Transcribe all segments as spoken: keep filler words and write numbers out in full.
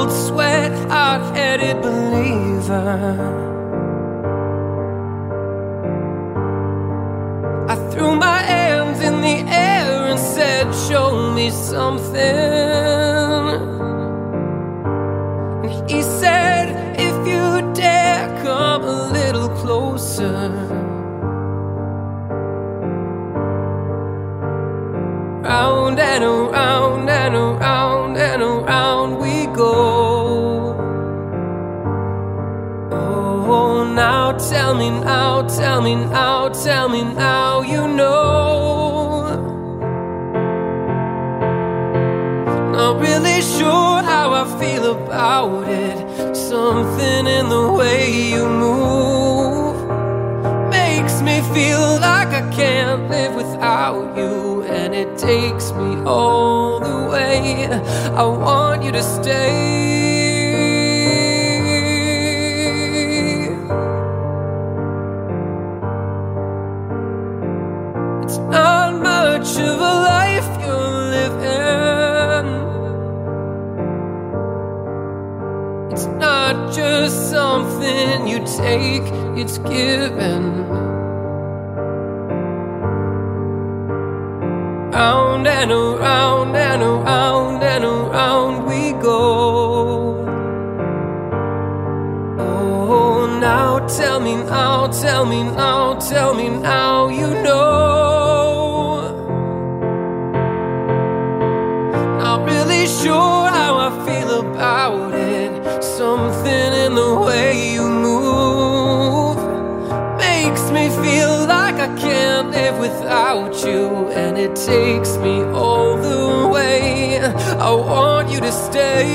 cold sweat, hard-headed believer. I threw my hands in the air and said, show me something. And he said, if you dare, come a little closer. Round and around and around and around we go. Oh, now tell me now, tell me now, tell me now you know. Not really sure how I feel about it. Something in the way you move makes me feel like I can't live without you. And it takes me all the way. I want you to stay. It's not much of a life you're living. It's not just something you take, it's given. Round and around and around and around we go. Oh, now tell me now, tell me now, tell me now you know. Not really sure how I feel about it. Something in the way you move makes me feel like I can't live without you. And it takes me all the way. I want you to stay.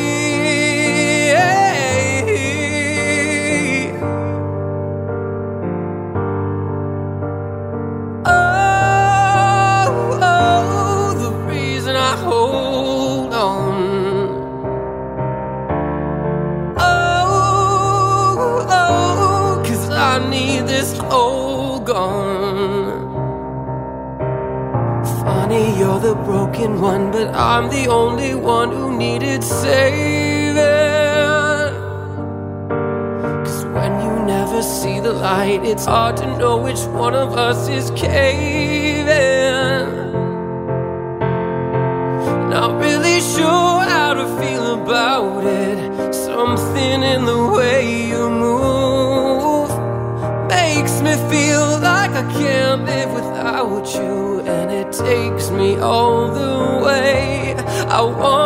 Oh, oh, the reason I hold on. Oh, oh, 'cause I need this hole gone. Funny, you're the broken one, but I'm the only one who needed saving. 'Cause when you never see the light, it's hard to know which one of us is caving. Not really sure how to feel about it. Something in the way you move makes me feel like I can't live without you. And it takes me all the way. I want